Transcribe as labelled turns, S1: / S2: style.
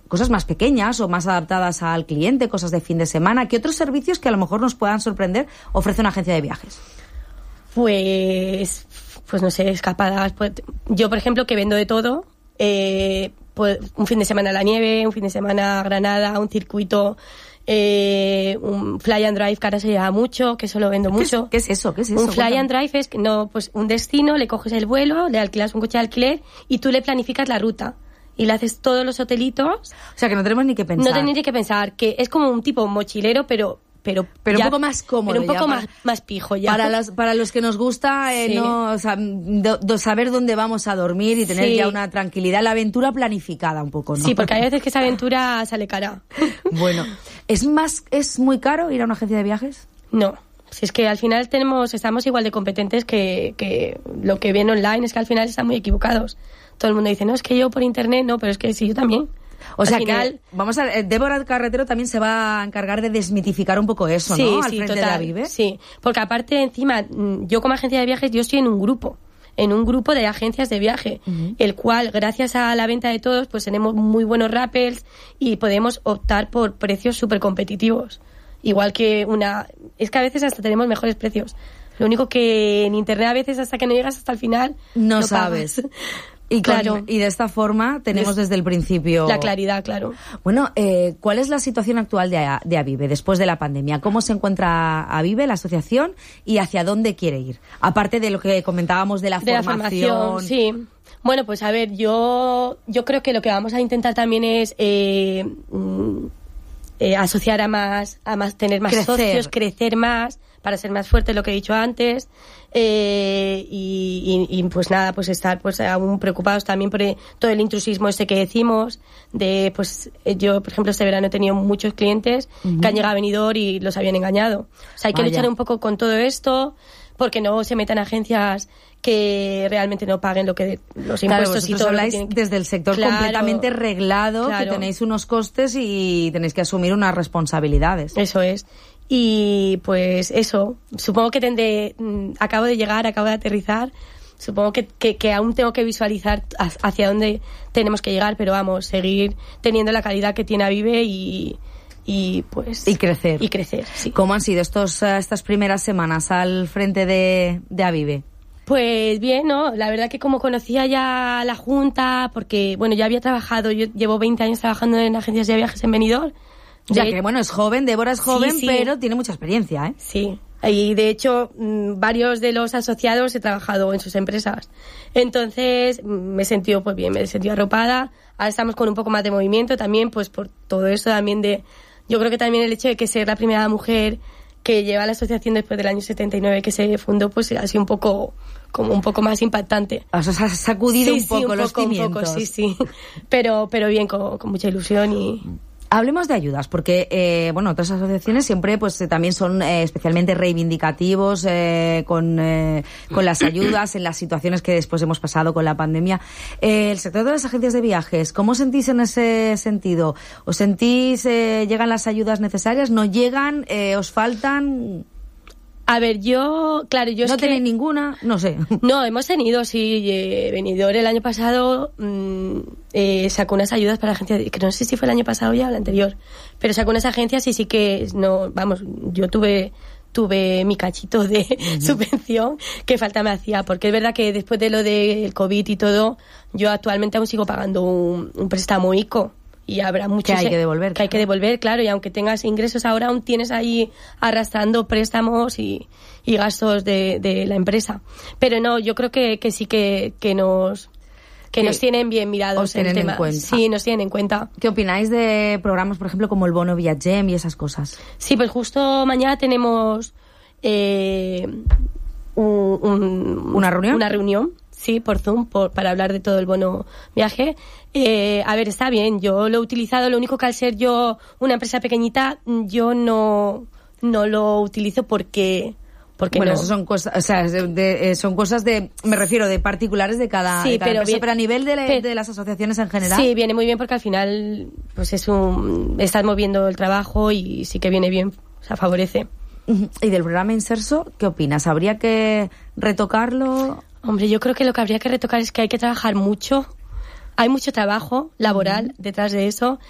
S1: cosas más pequeñas o más adaptadas al cliente, cosas de fin de semana. ¿Qué otros servicios que a lo mejor nos puedan sorprender ofrece una agencia de viajes?
S2: Pues no sé, escapadas. Pues, yo, por ejemplo, que vendo de todo, pues un fin de semana a la nieve, un fin de semana a Granada, un circuito, un fly and drive, que ahora se lleva mucho, que eso lo vendo mucho.
S1: ¿Qué es eso?
S2: Un fly and drive es pues un destino, le coges el vuelo, le alquilas un coche de alquiler y tú le planificas la ruta. Y le haces todos los hotelitos.
S1: O sea, que no tenemos ni que pensar.
S2: No tenéis ni que pensar, que es como un tipo mochilero, pero
S1: un poco más cómodo.
S2: Pero un poco más pijo ya.
S1: Para los que nos gusta
S2: sí.
S1: saber dónde vamos a dormir y tener ya una tranquilidad, la aventura planificada un poco, ¿no?
S2: Sí, porque hay veces que esa aventura sale cara.
S1: Bueno, ¿es muy caro ir a una agencia de viajes?
S2: No. Si es que al final estamos igual de competentes que lo que viene online, es que al final están muy equivocados. Todo el mundo dice, no, es que yo por internet, no, pero es que sí, yo también.
S1: O sea, que Débora Carretero también se va a encargar de desmitificar un poco eso,
S2: sí,
S1: ¿no? Al
S2: sí,
S1: frente
S2: total,
S1: de Avive.
S2: Sí, porque aparte, encima, yo como agencia de viajes, yo estoy en un grupo de agencias de viaje, el cual, gracias a la venta de todos, pues tenemos muy buenos rappels y podemos optar por precios súper competitivos. Igual que es que a veces hasta tenemos mejores precios. Lo único que en internet a veces hasta que no llegas hasta el final
S1: no sabes.
S2: Pagas.
S1: Y,
S2: claro.
S1: Y de esta forma tenemos desde el principio...
S2: La claridad, claro.
S1: Bueno, ¿cuál es la situación actual de Avive después de la pandemia? ¿Cómo se encuentra Avive, la asociación, y hacia dónde quiere ir? Aparte de lo que comentábamos de la formación.
S2: Sí. Bueno, pues a ver, yo creo que lo que vamos a intentar también es asociar a más, tener más socios, crecer más, para ser más fuerte, lo que he dicho antes, y pues nada, pues estar pues aún preocupados también por todo el intrusismo que decimos, pues yo, por ejemplo, este verano he tenido muchos clientes que han llegado a Benidorm y los habían engañado. O sea, hay que luchar un poco con todo esto, porque no se metan agencias que realmente no paguen lo que los impuestos y todo.
S1: Habláis desde el sector completamente reglado, que tenéis unos costes y tenéis que asumir unas responsabilidades.
S2: Eso es. Y pues eso, supongo que acabo de aterrizar, supongo que aún tengo que visualizar hacia dónde tenemos que llegar, pero vamos, seguir teniendo la calidad que tiene Avive y crecer. Y crecer, sí.
S1: ¿Cómo han sido estas primeras semanas al frente de Avive?
S2: Pues bien, ¿no? La verdad que como conocía ya la Junta, porque bueno, ya había trabajado, yo llevo 20 años trabajando en agencias de viajes en Benidorm.
S1: O sea que bueno, es joven, Débora es joven, sí. Pero tiene mucha experiencia, ¿eh?
S2: Sí. Y de hecho, varios de los asociados he trabajado en sus empresas. Entonces, me he sentido pues bien, me he sentido arropada. Ahora estamos con un poco más de movimiento también, pues por todo eso también yo creo que también el hecho de que ser la primera mujer que lleva la asociación después del año 79 que se fundó, pues ha sido un poco más impactante.
S1: O sea, has sacudido un poco los cimientos.
S2: Sí. Pero bien, con mucha ilusión y...
S1: Hablemos de ayudas, porque otras asociaciones siempre pues también son especialmente reivindicativos con las ayudas en las situaciones que después hemos pasado con la pandemia. El sector de las agencias de viajes, ¿cómo sentís en ese sentido? ¿Os sentís, llegan las ayudas necesarias? ¿No llegan? ¿Os faltan?
S2: A ver, ¿No
S1: tenéis ninguna? No sé.
S2: No, hemos tenido, sí. Benidorm el año pasado sacó unas ayudas para agencias, que no sé si fue el año pasado ya o el anterior, pero sacó unas agencias y sí que, yo tuve mi cachito de subvención que falta me hacía, porque es verdad que después de lo del COVID y todo, yo actualmente aún sigo pagando un préstamo ICO. Y habrá muchos
S1: que hay que devolver.
S2: Claro, y aunque tengas ingresos ahora aún tienes ahí arrastrando préstamos y gastos de la empresa. Pero no, yo creo que sí que nos tienen bien mirados el tema.
S1: En cuenta.
S2: Sí, nos tienen en cuenta.
S1: ¿Qué opináis de programas, por ejemplo, como el Bono Viatgem y esas cosas?
S2: Sí, pues justo mañana tenemos
S1: ¿Una reunión?
S2: Una reunión. Sí, por Zoom, para hablar de todo el bono viaje. A ver, está bien, yo lo he utilizado, lo único que al ser yo una empresa pequeñita, yo no lo utilizo porque
S1: bueno,
S2: no.
S1: Eso son cosas, o sea, son cosas me refiero, de particulares de cada empresa, pero a nivel de las asociaciones en general.
S2: Sí, viene muy bien porque al final, pues estás moviendo el trabajo y sí que viene bien, o sea, favorece.
S1: ¿Y del programa Inserso, qué opinas? ¿Habría que retocarlo?
S2: Hombre, yo creo que lo que habría que retocar es que hay que trabajar mucho. Hay mucho trabajo laboral detrás de eso